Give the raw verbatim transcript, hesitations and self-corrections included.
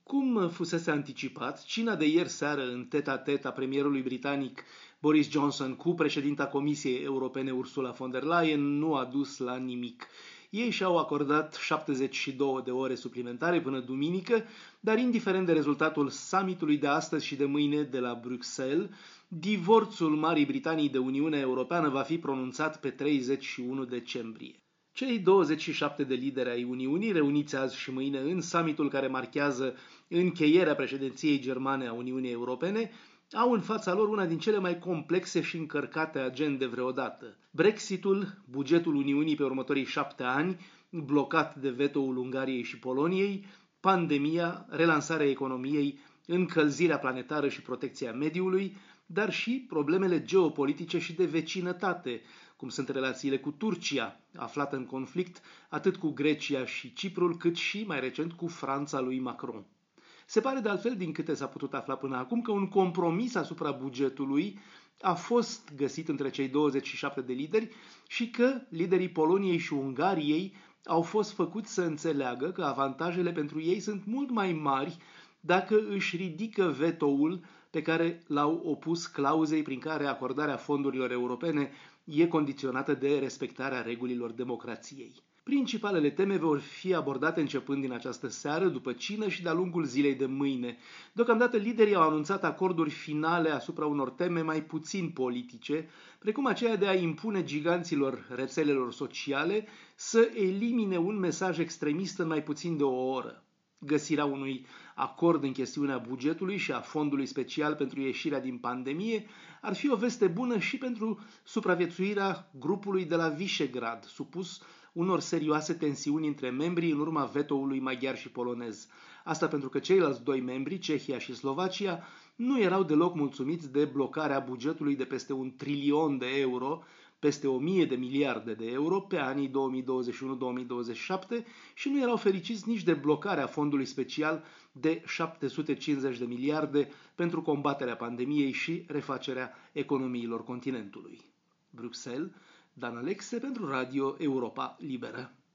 Cum fusese anticipat, cina de ieri seară în tet-a-tet a premierului britanic Boris Johnson cu președinta Comisiei Europene Ursula von der Leyen nu a dus la nimic. Ei și-au acordat șaptezeci și două de ore suplimentare până duminică, dar indiferent de rezultatul summitului de astăzi și de mâine de la Bruxelles, divorțul Marii Britanii de Uniunea Europeană va fi pronunțat pe treizeci și unu decembrie. Cei douăzeci și șapte de lideri ai Uniunii, reuniți azi și mâine în summitul care marchează încheierea președinției germane a Uniunii Europene, au în fața lor una din cele mai complexe și încărcate agende vreodată. Brexitul, bugetul Uniunii pe următorii șapte ani, blocat de vetoul Ungariei și Poloniei, pandemia, relansarea economiei, încălzirea planetară și protecția mediului, dar și problemele geopolitice și de vecinătate, cum sunt relațiile cu Turcia, aflată în conflict atât cu Grecia și Ciprul, cât și, mai recent, cu Franța lui Macron. Se pare de altfel, din câte s-a putut afla până acum, că un compromis asupra bugetului a fost găsit între cei douăzeci și șapte de lideri și că liderii Poloniei și Ungariei au fost făcuți să înțeleagă că avantajele pentru ei sunt mult mai mari dacă își ridică vetoul pe care l-au opus clauzei prin care acordarea fondurilor europene e condiționată de respectarea regulilor democrației. Principalele teme vor fi abordate începând din această seară, după cină și de-a lungul zilei de mâine. Deocamdată liderii au anunțat acorduri finale asupra unor teme mai puțin politice, precum aceea de a impune giganților rețelelor sociale să elimine un mesaj extremist în mai puțin de o oră. Găsirea unui acord în chestiunea bugetului și a fondului special pentru ieșirea din pandemie ar fi o veste bună și pentru supraviețuirea grupului de la Visegrad, supus unor serioase tensiuni între membrii în urma vetoului maghiar și polonez. Asta pentru că ceilalți doi membri, Cehia și Slovacia, nu erau deloc mulțumiți de blocarea bugetului de peste un trilion de euro, peste o mie de miliarde de euro pe anii două mii douăzeci și unu două mii douăzeci și șapte și nu erau fericiți nici de blocarea fondului special de șapte sute cincizeci de miliarde pentru combaterea pandemiei și refacerea economiilor continentului. Bruxelles, Dan Alexe pentru Radio Europa Liberă.